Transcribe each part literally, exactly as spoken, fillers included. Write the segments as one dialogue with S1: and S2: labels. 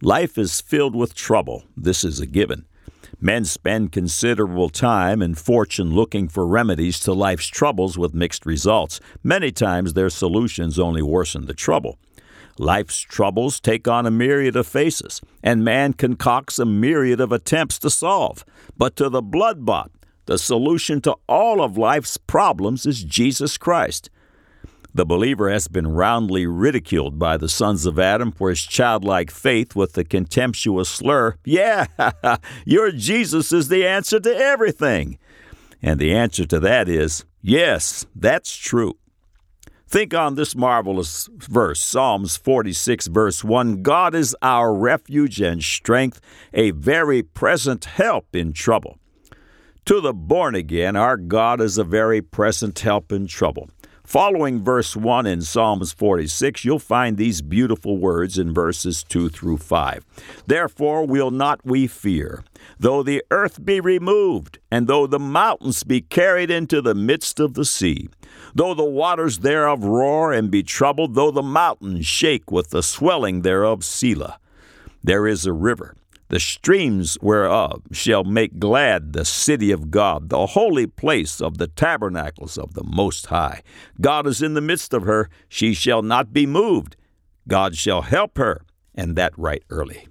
S1: Life is filled with trouble. This is a given. Men spend considerable time and fortune looking for remedies to life's troubles with mixed results. Many times their solutions only worsen the trouble. Life's troubles take on a myriad of faces, and man concocts a myriad of attempts to solve. But to the blood-bought, the solution to all of life's problems is Jesus Christ. The believer has been roundly ridiculed by the sons of Adam for his childlike faith with the contemptuous slur, "Yeah, your Jesus is the answer to everything." And the answer to that is, yes, that's true. Think on this marvelous verse, Psalms forty-six, verse one, "God is our refuge and strength, a very present help in trouble." To the born again, our God is a very present help in trouble. Following verse one in Psalms forty-six, you'll find these beautiful words in verses two through five. "Therefore will not we fear, though the earth be removed, and though the mountains be carried into the midst of the sea, though the waters thereof roar and be troubled, though the mountains shake with the swelling thereof, Selah. There is a river, the streams whereof shall make glad the city of God, the holy place of the tabernacles of the Most High. God is in the midst of her, she shall not be moved. God shall help her, and that right early."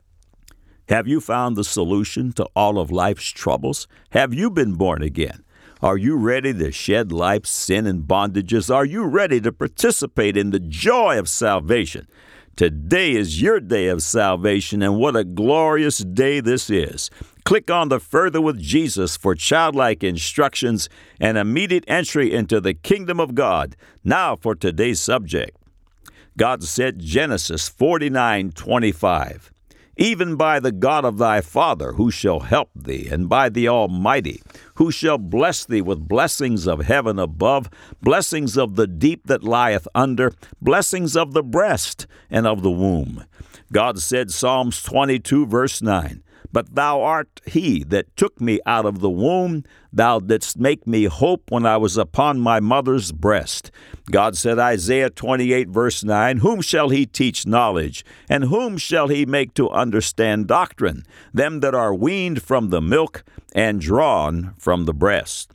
S1: Have you found the solution to all of life's troubles? Have you been born again? Are you ready to shed life's sin and bondages? Are you ready to participate in the joy of salvation? Today is your day of salvation, and what a glorious day this is. Click on the Further with Jesus for childlike instructions and immediate entry into the kingdom of God. Now for today's subject. God said, Genesis forty-nine twenty-five, "Even by the God of thy father, who shall help thee, and by the Almighty, who shall bless thee with blessings of heaven above, blessings of the deep that lieth under, blessings of the breast and of the womb." God said, Psalms twenty-two, verse nine, "But thou art he that took me out of the womb. Thou didst make me hope when I was upon my mother's breast." God said, Isaiah twenty-eight, verse nine, "Whom shall he teach knowledge? And whom shall he make to understand doctrine? Them that are weaned from the milk and drawn from the breast."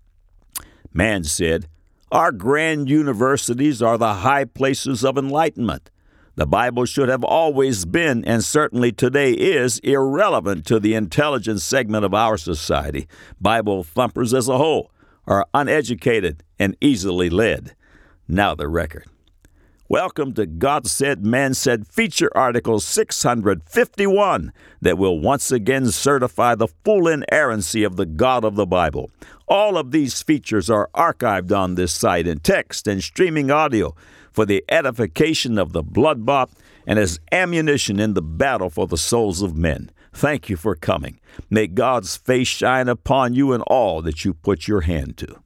S1: Man said, "Our grand universities are the high places of enlightenment." The Bible should have always been, and certainly today is, irrelevant to the intelligence segment of our society. Bible thumpers as a whole are uneducated and easily led. Now the record. Welcome to God Said, Man Said feature article six hundred fifty-one that will once again certify the full inerrancy of the God of the Bible. All of these features are archived on this site in text and streaming audio for the edification of the blood-bought and as ammunition in the battle for the souls of men. Thank you for coming. May God's face shine upon you in all that you put your hand to.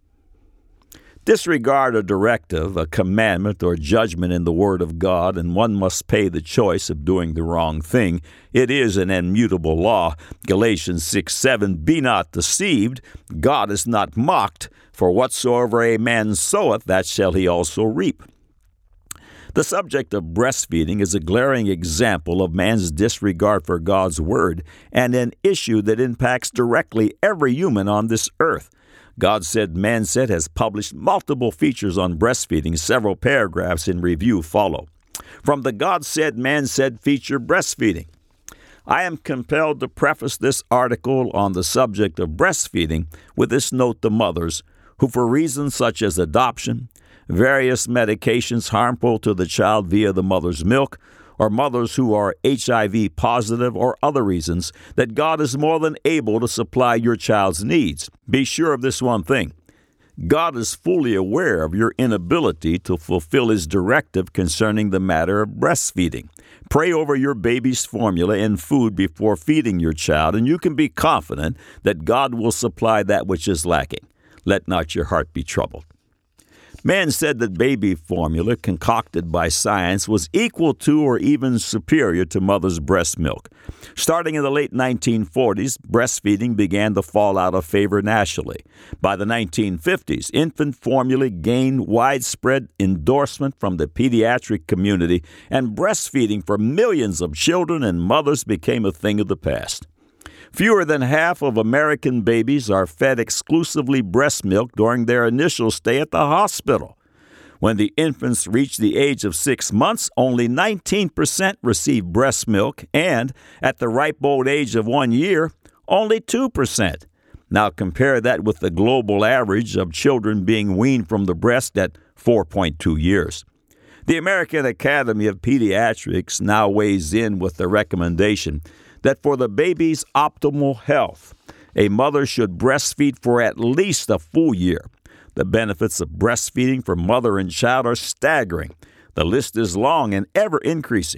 S1: Disregard a directive, a commandment, or judgment in the Word of God, and one must pay the choice of doing the wrong thing. It is an immutable law. Galatians six seven, "Be not deceived, God is not mocked, for whatsoever a man soweth, that shall he also reap." The subject of breastfeeding is a glaring example of man's disregard for God's Word and an issue that impacts directly every human on this earth. God Said, Man Said has published multiple features on breastfeeding. Several paragraphs in review follow. From the God Said, Man Said feature, Breastfeeding. I am compelled to preface this article on the subject of breastfeeding with this note to mothers who, for reasons such as adoption, various medications harmful to the child via the mother's milk, or mothers who are H I V positive or other reasons, that God is more than able to supply your child's needs. Be sure of this one thing. God is fully aware of your inability to fulfill His directive concerning the matter of breastfeeding. Pray over your baby's formula and food before feeding your child, and you can be confident that God will supply that which is lacking. Let not your heart be troubled. Men said that baby formula concocted by science was equal to or even superior to mother's breast milk. Starting in the late nineteen forties, breastfeeding began to fall out of favor nationally. By the nineteen fifties, infant formula gained widespread endorsement from the pediatric community, and breastfeeding for millions of children and mothers became a thing of the past. Fewer than half of American babies are fed exclusively breast milk during their initial stay at the hospital. When the infants reach the age of six months, only nineteen percent receive breast milk, and at the ripe old age of one year, only two percent. Now compare that with the global average of children being weaned from the breast at four point two years. The American Academy of Pediatrics now weighs in with the recommendation that for the baby's optimal health, a mother should breastfeed for at least a full year. The benefits of breastfeeding for mother and child are staggering. The list is long and ever increasing.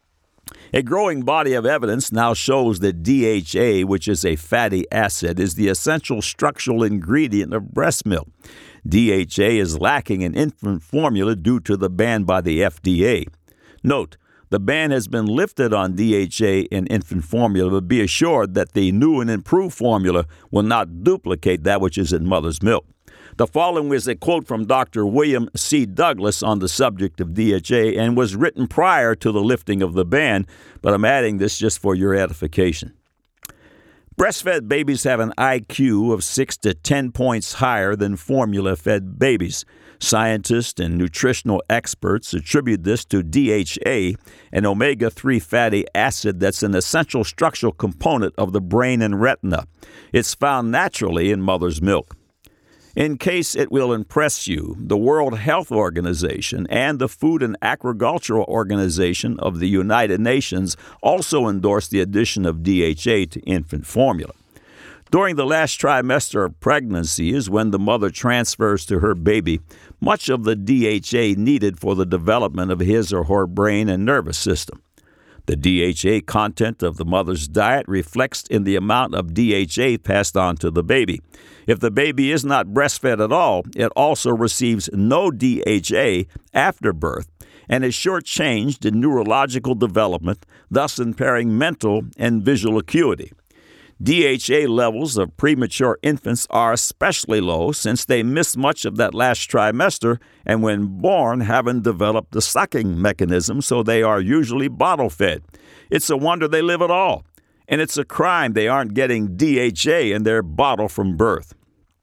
S1: A growing body of evidence now shows that D H A, which is a fatty acid, is the essential structural ingredient of breast milk. D H A is lacking in infant formula due to the ban by the F D A. Note, the ban has been lifted on D H A in infant formula, but be assured that the new and improved formula will not duplicate that which is in mother's milk. The following is a quote from Doctor William C. Douglas on the subject of D H A and was written prior to the lifting of the ban, but I'm adding this just for your edification. Breastfed babies have an I Q of six to ten points higher than formula-fed babies. Scientists and nutritional experts attribute this to D H A, an omega three fatty acid that's an essential structural component of the brain and retina. It's found naturally in mother's milk. In case it will impress you, the World Health Organization and the Food and Agricultural Organization of the United Nations also endorse the addition of D H A to infant formula. During the last trimester of pregnancy is when the mother transfers to her baby much of the D H A needed for the development of his or her brain and nervous system. The D H A content of the mother's diet reflects in the amount of D H A passed on to the baby. If the baby is not breastfed at all, it also receives no D H A after birth and is shortchanged in neurological development, thus impairing mental and visual acuity. D H A levels of premature infants are especially low since they miss much of that last trimester and when born haven't developed the sucking mechanism, so they are usually bottle-fed. It's a wonder they live at all, and it's a crime they aren't getting D H A in their bottle from birth.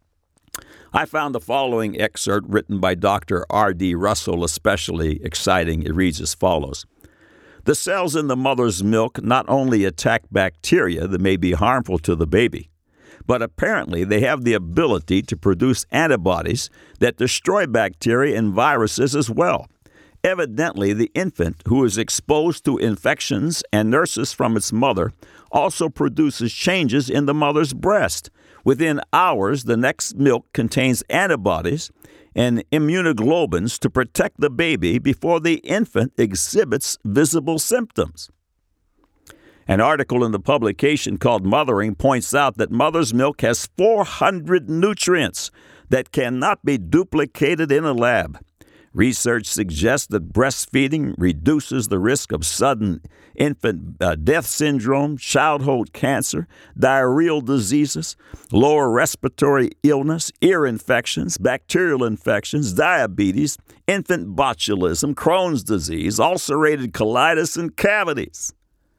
S1: I found the following excerpt written by Doctor R D Russell especially exciting. It reads as follows. The cells in the mother's milk not only attack bacteria that may be harmful to the baby, but apparently they have the ability to produce antibodies that destroy bacteria and viruses as well. Evidently, the infant who is exposed to infections and nurses from its mother also produces changes in the mother's breast. Within hours, the next milk contains antibodies and immunoglobulins to protect the baby before the infant exhibits visible symptoms. An article in the publication called Mothering points out that mother's milk has four hundred nutrients that cannot be duplicated in a lab. Research suggests that breastfeeding reduces the risk of sudden infant uh, death syndrome, childhood cancer, diarrheal diseases, lower respiratory illness, ear infections, bacterial infections, diabetes, infant botulism, Crohn's disease, ulcerated colitis, and cavities.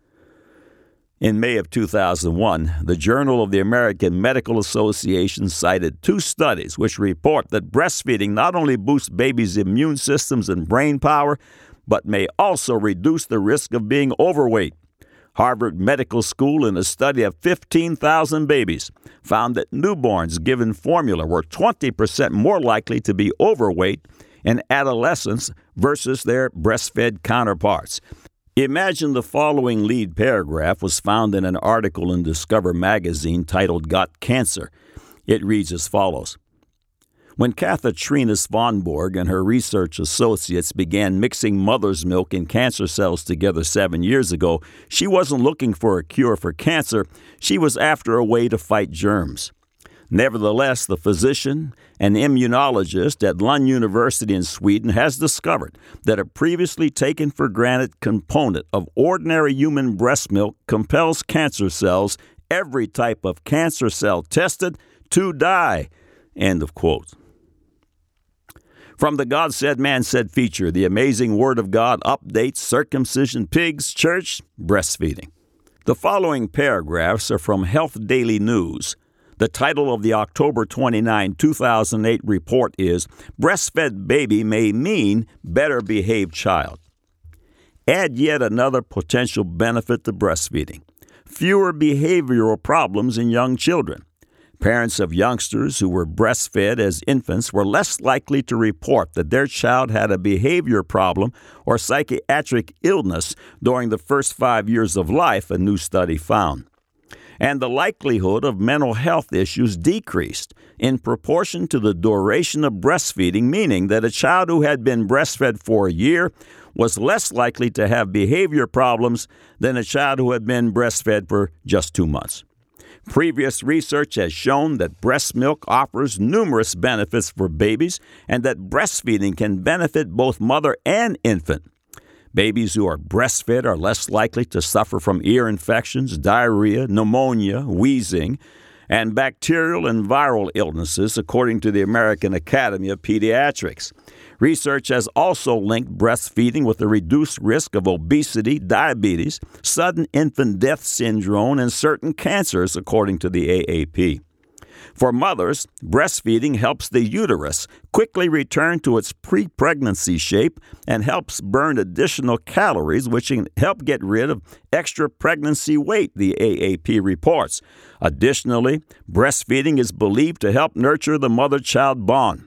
S1: In May of two thousand one, the Journal of the American Medical Association cited two studies which report that breastfeeding not only boosts babies' immune systems and brain power, but may also reduce the risk of being overweight. Harvard Medical School, in a study of fifteen thousand babies, found that newborns given formula were twenty percent more likely to be overweight in adolescents versus their breastfed counterparts. Imagine the following lead paragraph was found in an article in Discover magazine titled Got Cancer. It reads as follows. When Katharina Svanborg and her research associates began mixing mother's milk and cancer cells together seven years ago, she wasn't looking for a cure for cancer. She was after a way to fight germs. Nevertheless, the physician and immunologist at Lund University in Sweden has discovered that a previously taken for granted component of ordinary human breast milk compels cancer cells, every type of cancer cell tested, to die. End of quote. From the God Said, Man Said feature, the amazing Word of God updates circumcision, pigs, church, breastfeeding. The following paragraphs are from Health Daily News. The title of the October twenty-ninth, two thousand eight report is, Breastfed Baby May Mean Better Behaved Child. Add yet another potential benefit to breastfeeding: fewer behavioral problems in young children. Parents of youngsters who were breastfed as infants were less likely to report that their child had a behavior problem or psychiatric illness during the first five years of life, a new study found. And the likelihood of mental health issues decreased in proportion to the duration of breastfeeding, meaning that a child who had been breastfed for a year was less likely to have behavior problems than a child who had been breastfed for just two months. Previous research has shown that breast milk offers numerous benefits for babies and that breastfeeding can benefit both mother and infant. Babies who are breastfed are less likely to suffer from ear infections, diarrhea, pneumonia, wheezing, and bacterial and viral illnesses, according to the American Academy of Pediatrics. Research has also linked breastfeeding with a reduced risk of obesity, diabetes, sudden infant death syndrome, and certain cancers, according to the A A P. For mothers, breastfeeding helps the uterus quickly return to its pre-pregnancy shape and helps burn additional calories, which can help get rid of extra pregnancy weight, the A A P reports. Additionally, breastfeeding is believed to help nurture the mother-child bond.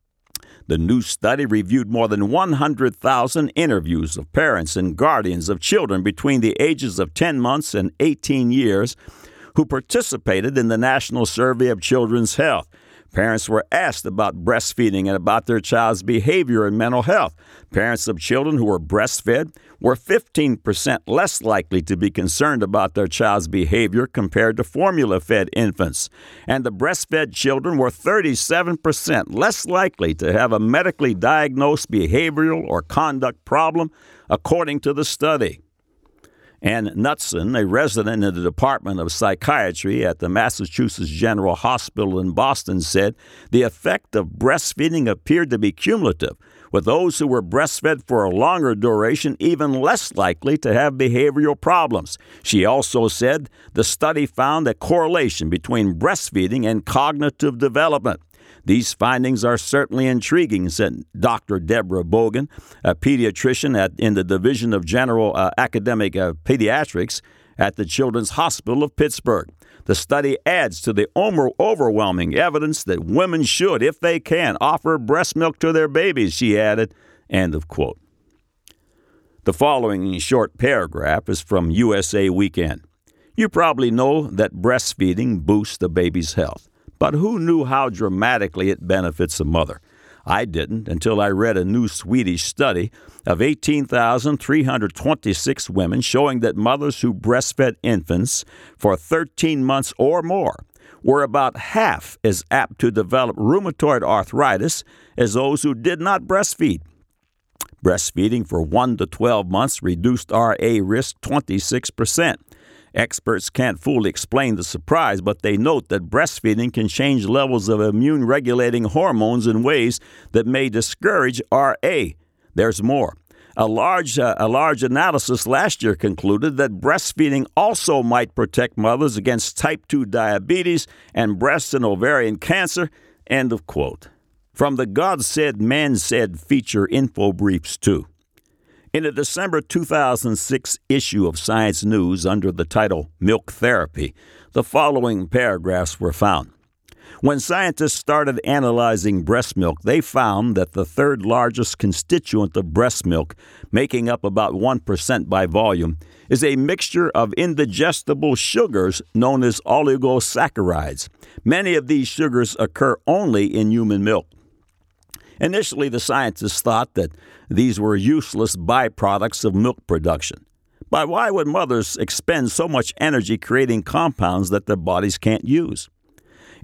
S1: The new study reviewed more than one hundred thousand interviews of parents and guardians of children between the ages of ten months and eighteen years who participated in the National Survey of Children's Health. Parents were asked about breastfeeding and about their child's behavior and mental health. Parents of children who were breastfed were fifteen percent less likely to be concerned about their child's behavior compared to formula-fed infants. And the breastfed children were thirty-seven percent less likely to have a medically diagnosed behavioral or conduct problem, according to the study. Ann Knutson, a resident in the Department of Psychiatry at the Massachusetts General Hospital in Boston, said the effect of breastfeeding appeared to be cumulative, with those who were breastfed for a longer duration even less likely to have behavioral problems. She also said the study found a correlation between breastfeeding and cognitive development. These findings are certainly intriguing, said Doctor Deborah Bogan, a pediatrician at, in the Division of General uh, Academic uh, Pediatrics at the Children's Hospital of Pittsburgh. The study adds to the over- overwhelming evidence that women should, if they can, offer breast milk to their babies, she added. End of quote. The following short paragraph is from U S A Weekend. You probably know that breastfeeding boosts the baby's health. But who knew how dramatically it benefits a mother? I didn't until I read a new Swedish study of eighteen thousand three hundred twenty-six women showing that mothers who breastfed infants for thirteen months or more were about half as apt to develop rheumatoid arthritis as those who did not breastfeed. Breastfeeding for one to twelve months reduced R A risk twenty-six percent. Experts can't fully explain the surprise, but they note that breastfeeding can change levels of immune-regulating hormones in ways that may discourage R A. There's more. A large, uh, a large analysis last year concluded that breastfeeding also might protect mothers against type two diabetes and breast and ovarian cancer. End of quote. From the God Said, Man Said feature info briefs, too. In a December two thousand six issue of Science News under the title Milk Therapy, the following paragraphs were found. When scientists started analyzing breast milk, they found that the third largest constituent of breast milk, making up about one percent by volume, is a mixture of indigestible sugars known as oligosaccharides. Many of these sugars occur only in human milk. Initially, the scientists thought that these were useless byproducts of milk production. But why would mothers expend so much energy creating compounds that their bodies can't use?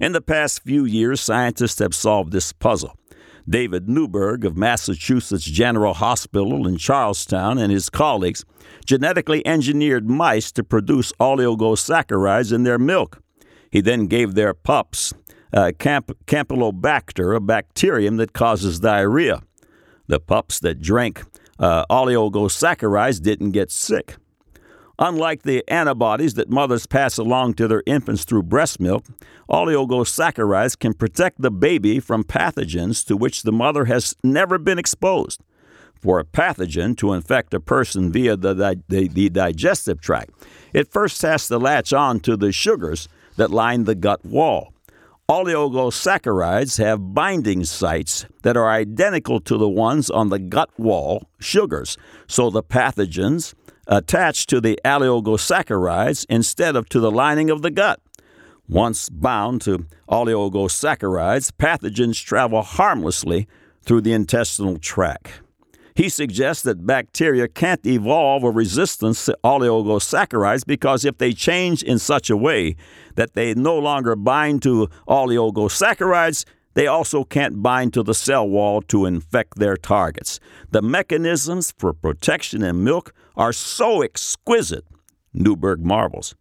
S1: In the past few years, scientists have solved this puzzle. David Newberg of Massachusetts General Hospital in Charlestown and his colleagues genetically engineered mice to produce oligosaccharides in their milk. He then gave their pups uh, Camp- Campylobacter, a bacterium that causes diarrhea. The pups that drank uh, oligosaccharides didn't get sick. Unlike the antibodies that mothers pass along to their infants through breast milk, oligosaccharides can protect the baby from pathogens to which the mother has never been exposed. For a pathogen to infect a person via the, the, the digestive tract, it first has to latch on to the sugars that line the gut wall. Oligosaccharides have binding sites that are identical to the ones on the gut wall sugars, so the pathogens attach to the oligosaccharides instead of to the lining of the gut. Once bound to oligosaccharides, pathogens travel harmlessly through the intestinal tract. He suggests that bacteria can't evolve a resistance to oligosaccharides because if they change in such a way that they no longer bind to oligosaccharides, they also can't bind to the cell wall to infect their targets. The mechanisms for protection in milk are so exquisite, Newberg marvels.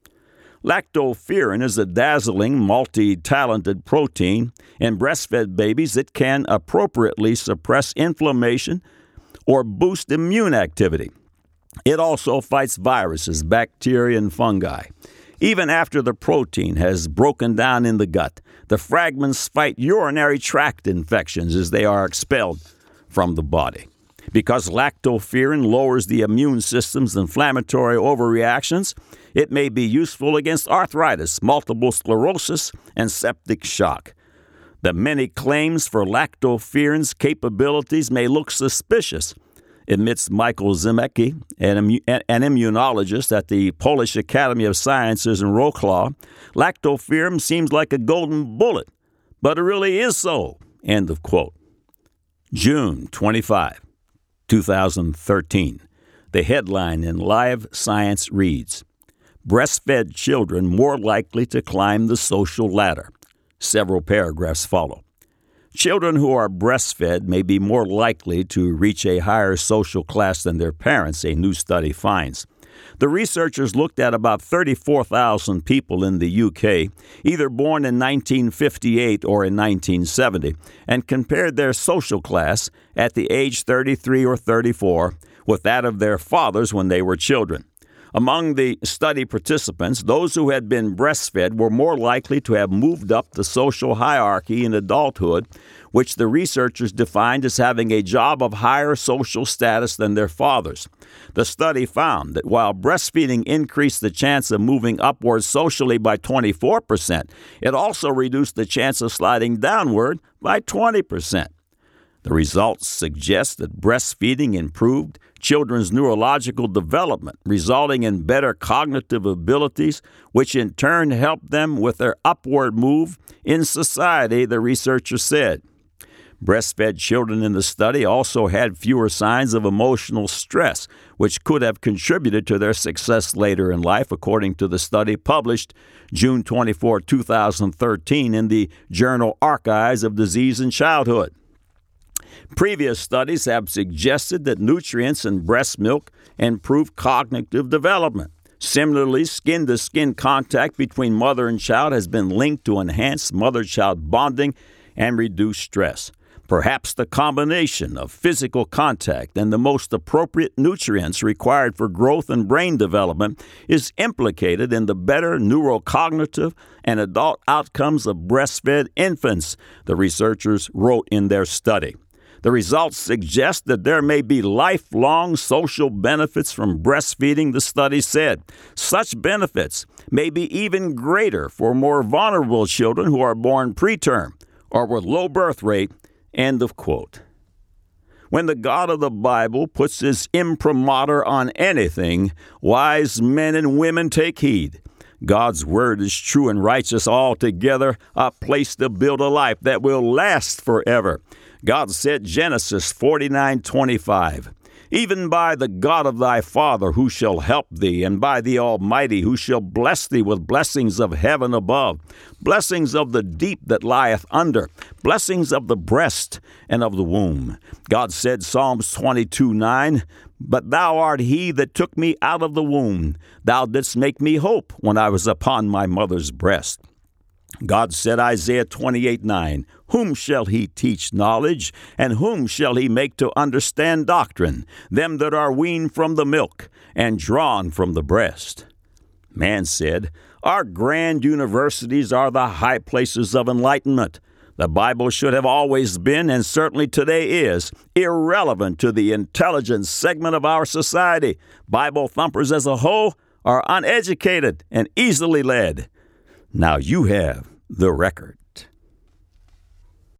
S1: Lactoferrin is a dazzling, multi-talented protein in breastfed babies that can appropriately suppress inflammation or boost immune activity. It also fights viruses, bacteria, and fungi. Even after the protein has broken down in the gut, the fragments fight urinary tract infections as they are expelled from the body. Because lactoferrin lowers the immune system's inflammatory overreactions, it may be useful against arthritis, multiple sclerosis, and septic shock. The many claims for lactoferin's capabilities may look suspicious. Admits Michael Zemecki, an, an immunologist at the Polish Academy of Sciences in Wrocław. Lactoferrin seems like a golden bullet, but it really is so. End of quote. June twenty-fifth, two thousand thirteen. The headline in Live Science reads, Breastfed children more likely to climb the social ladder. Several paragraphs follow. Children who are breastfed may be more likely to reach a higher social class than their parents, a new study finds. The researchers looked at about thirty-four thousand people in the U K, either born in nineteen fifty-eight or in nineteen seventy, and compared their social class at the age thirty-three or thirty-four with that of their fathers when they were children. Among the study participants, those who had been breastfed were more likely to have moved up the social hierarchy in adulthood, which the researchers defined as having a job of higher social status than their fathers. The study found that while breastfeeding increased the chance of moving upward socially by twenty-four percent, it also reduced the chance of sliding downward by twenty percent. The results suggest that breastfeeding improved children's neurological development, resulting in better cognitive abilities, which in turn helped them with their upward move in society, the researchers said. Breastfed children in the study also had fewer signs of emotional stress, which could have contributed to their success later in life, according to the study published June twenty-fourth, two thousand thirteen in the journal Archives of Disease in Childhood. Previous studies have suggested that nutrients in breast milk improve cognitive development. Similarly, skin-to-skin contact between mother and child has been linked to enhanced mother-child bonding and reduce stress. Perhaps the combination of physical contact and the most appropriate nutrients required for growth and brain development is implicated in the better neurocognitive and adult outcomes of breastfed infants, the researchers wrote in their study. The results suggest that there may be lifelong social benefits from breastfeeding, the study said. Such benefits may be even greater for more vulnerable children who are born preterm or with low birth rate. End of quote. When the God of the Bible puts his imprimatur on anything, wise men and women take heed. God's word is true and righteous altogether, a place to build a life that will last forever. God said, Genesis forty-nine twenty-five, even by the God of thy father who shall help thee, and by the Almighty who shall bless thee with blessings of heaven above, blessings of the deep that lieth under, blessings of the breast and of the womb. God said, Psalms twenty-two nine, But thou art he that took me out of the womb. Thou didst make me hope when I was upon my mother's breast. God said, Isaiah twenty-eight nine, Whom shall he teach knowledge, and whom shall he make to understand doctrine? Them that are weaned from the milk, and drawn from the breast. Man said, Our grand universities are the high places of enlightenment. The Bible should have always been, and certainly today is, irrelevant to the intelligent segment of our society. Bible thumpers as a whole are uneducated and easily led. Now you have the record.